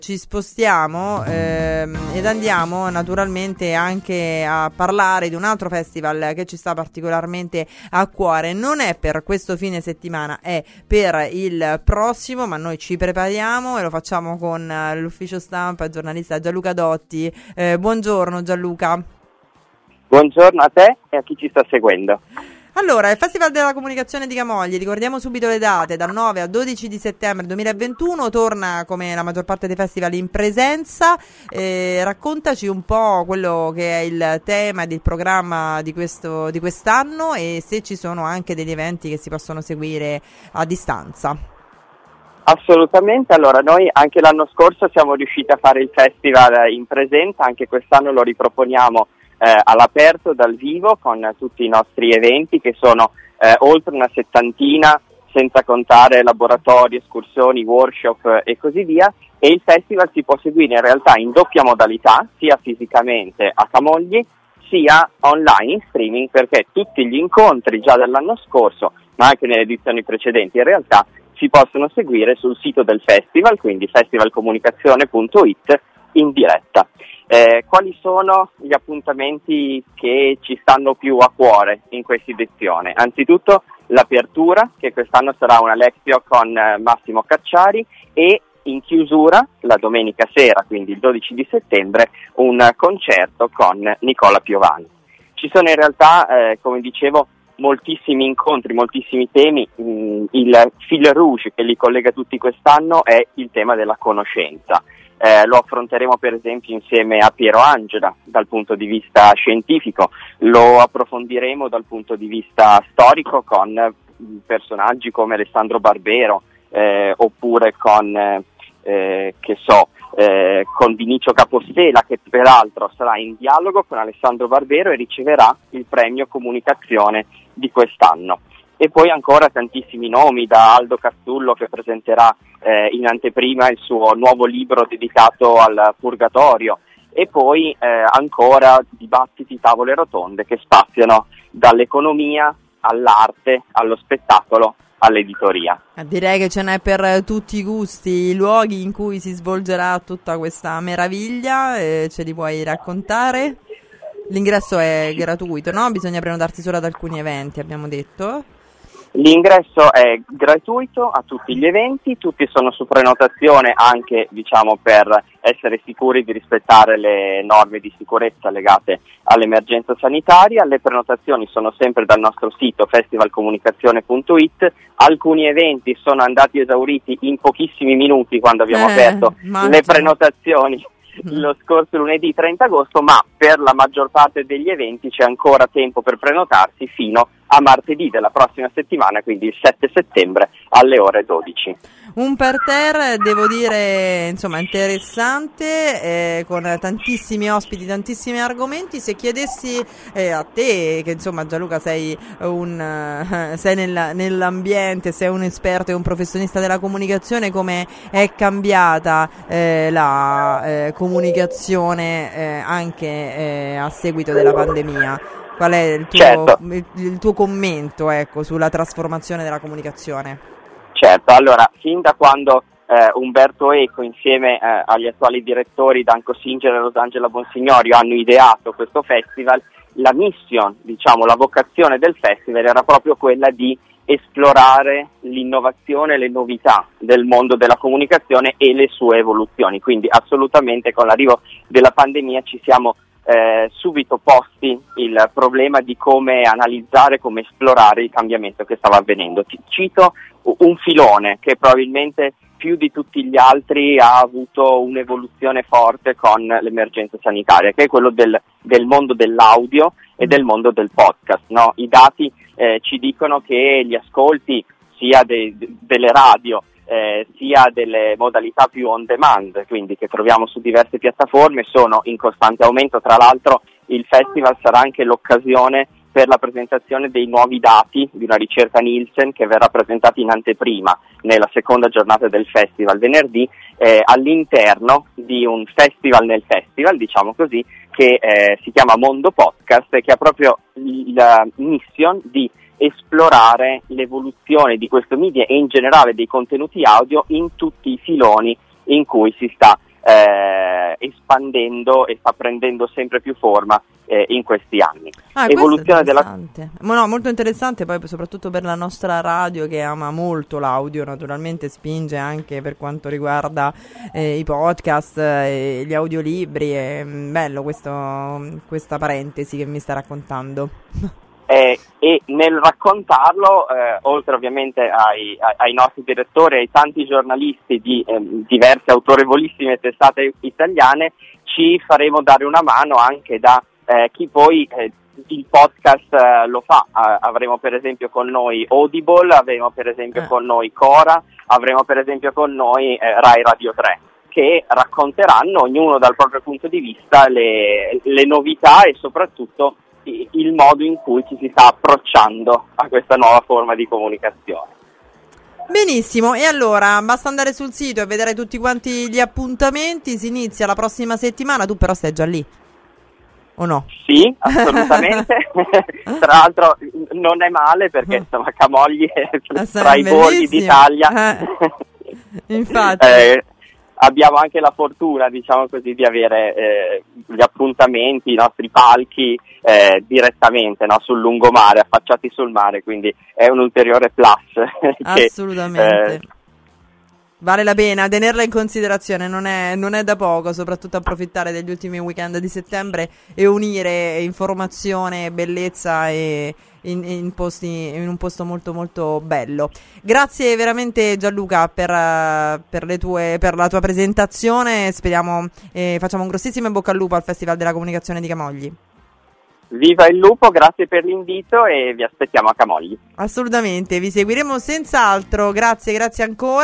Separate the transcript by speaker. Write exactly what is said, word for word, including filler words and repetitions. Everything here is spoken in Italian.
Speaker 1: Ci spostiamo ehm, ed andiamo naturalmente anche a parlare di un altro festival che ci sta particolarmente a cuore. Non è per questo fine settimana, è per il prossimo, ma noi ci prepariamo e lo facciamo con uh, l'ufficio stampa e giornalista Gianluca Dotti. Eh, buongiorno Gianluca.
Speaker 2: Buongiorno a te e a chi ci sta seguendo.
Speaker 1: Allora, il Festival della Comunicazione di Camogli, ricordiamo subito le date, dal nove al dodici di settembre duemilaventuno, torna come la maggior parte dei festival in presenza. Eh, raccontaci un po' quello che è il tema ed il programma di, questo, di quest'anno e se ci sono anche degli eventi che si possono seguire a distanza.
Speaker 2: Assolutamente, allora noi anche l'anno scorso siamo riusciti a fare il festival in presenza, anche quest'anno lo riproponiamo Eh, all'aperto, dal vivo, con tutti i nostri eventi che sono eh, oltre una settantina, senza contare laboratori, escursioni, workshop e così via, e il festival si può seguire in realtà in doppia modalità, sia fisicamente a Camogli sia online in streaming, perché tutti gli incontri già dell'anno scorso, ma anche nelle edizioni precedenti in realtà, si possono seguire sul sito del festival, quindi festivalcomunicazione punto it, in diretta. Eh, quali sono gli appuntamenti che ci stanno più a cuore in questa edizione? Anzitutto l'apertura, che quest'anno sarà una Lectio con eh, Massimo Cacciari, e in chiusura, la domenica sera, quindi il dodici di settembre, un concerto con Nicola Piovani. Ci sono in realtà, eh, come dicevo, moltissimi incontri, moltissimi temi. Mm, il fil rouge che li collega tutti quest'anno è il tema della conoscenza. Eh, lo affronteremo per esempio insieme a Piero Angela dal punto di vista scientifico, lo approfondiremo dal punto di vista storico con eh, personaggi come Alessandro Barbero eh, oppure con, eh, che so, eh, con Vinicio Capostela, che peraltro sarà in dialogo con Alessandro Barbero e riceverà il premio Comunicazione di quest'anno. E poi ancora tantissimi nomi, da Aldo Castullo che presenterà eh, in anteprima il suo nuovo libro dedicato al purgatorio, e poi eh, ancora dibattiti, tavole rotonde che spaziano dall'economia all'arte, allo spettacolo, all'editoria.
Speaker 1: Direi che ce n'è per tutti i gusti, i luoghi in cui si svolgerà tutta questa meraviglia, eh, ce li puoi raccontare? L'ingresso è gratuito, no? Bisogna prenotarsi solo ad alcuni eventi, abbiamo detto.
Speaker 2: L'ingresso è gratuito a tutti gli eventi, tutti sono su prenotazione anche, diciamo, per essere sicuri di rispettare le norme di sicurezza legate all'emergenza sanitaria. Le prenotazioni sono sempre dal nostro sito festivalcomunicazione punto it. Alcuni eventi sono andati esauriti in pochissimi minuti quando abbiamo eh, aperto immagino. le prenotazioni lo scorso lunedì trenta agosto, ma per la maggior parte degli eventi c'è ancora tempo per prenotarsi fino a martedì della prossima settimana, quindi il sette settembre alle ore dodici.
Speaker 1: Un parterre, devo dire, insomma, interessante, eh, con tantissimi ospiti, tantissimi argomenti. Se chiedessi eh, a te, che insomma Gianluca sei un uh, sei nel, nell'ambiente, sei un esperto e un professionista della comunicazione, come è cambiata eh, la eh, comunicazione eh, anche eh, a seguito della pandemia? Qual è il tuo,
Speaker 2: certo.
Speaker 1: il, il tuo commento, ecco, sulla trasformazione della comunicazione?
Speaker 2: Certo, allora, fin da quando eh, Umberto Eco insieme eh, agli attuali direttori Danco Singer e Rosangela Bonsignorio hanno ideato questo festival, la mission, diciamo, la vocazione del festival era proprio quella di esplorare l'innovazione e le novità del mondo della comunicazione e le sue evoluzioni. Quindi assolutamente con l'arrivo della pandemia ci siamo Eh, subito posti il problema di come analizzare, come esplorare il cambiamento che stava avvenendo. Ti cito un filone che probabilmente più di tutti gli altri ha avuto un'evoluzione forte con l'emergenza sanitaria, che è quello del, del mondo dell'audio e del mondo del podcast, no? I dati eh, ci dicono che gli ascolti sia de, de, delle radio Eh, sia delle modalità più on demand, quindi che troviamo su diverse piattaforme, sono in costante aumento. Tra l'altro il festival sarà anche l'occasione per la presentazione dei nuovi dati di una ricerca Nielsen che verrà presentata in anteprima nella seconda giornata del festival venerdì, eh, all'interno di un festival nel festival, diciamo così, che eh, si chiama Mondo Podcast e che ha proprio la mission di esplorare l'evoluzione di questo media e in generale dei contenuti audio in tutti i filoni in cui si sta eh, espandendo e sta prendendo sempre più forma eh, in questi anni.
Speaker 1: Ah,
Speaker 2: Evoluzione della...
Speaker 1: No, molto interessante, poi soprattutto per la nostra radio che ama molto l'audio, naturalmente spinge anche per quanto riguarda eh, i podcast e eh, gli audiolibri. È bello questo, questa parentesi che mi sta raccontando.
Speaker 2: Eh, e nel raccontarlo, eh, oltre ovviamente ai, ai, ai nostri direttori e ai tanti giornalisti di eh, diverse autorevolissime testate italiane, ci faremo dare una mano anche da eh, chi poi eh, il podcast eh, lo fa. Uh, avremo per esempio con noi Audible, avremo per esempio eh. con noi Cora, avremo per esempio con noi eh, Rai Radio tre, che racconteranno ognuno dal proprio punto di vista le, le novità e soprattutto il modo in cui ci si sta approcciando a questa nuova forma di comunicazione.
Speaker 1: Benissimo, e allora basta andare sul sito e vedere tutti quanti gli appuntamenti. Si inizia la prossima settimana, tu però stai già lì, o no?
Speaker 2: Sì, assolutamente. Tra l'altro non è male perché insomma Camogli è tra i borghi d'Italia.
Speaker 1: Eh, infatti.
Speaker 2: eh, Abbiamo anche la fortuna, diciamo così, di avere eh, gli appuntamenti, i nostri palchi eh, direttamente, no, sul lungomare, affacciati sul mare, quindi è un ulteriore plus.
Speaker 1: Assolutamente.
Speaker 2: Che, eh,
Speaker 1: vale la pena tenerla in considerazione, non è, non è da poco, soprattutto approfittare degli ultimi weekend di settembre e unire informazione, bellezza e in, in, posti, in un posto molto molto bello. Grazie veramente Gianluca per, uh, per, le tue, per la tua presentazione, speriamo eh, facciamo un grossissimo in bocca al lupo al Festival della Comunicazione di Camogli.
Speaker 2: Viva il lupo, grazie per l'invito e vi aspettiamo a Camogli.
Speaker 1: Assolutamente, vi seguiremo senz'altro, grazie, grazie ancora.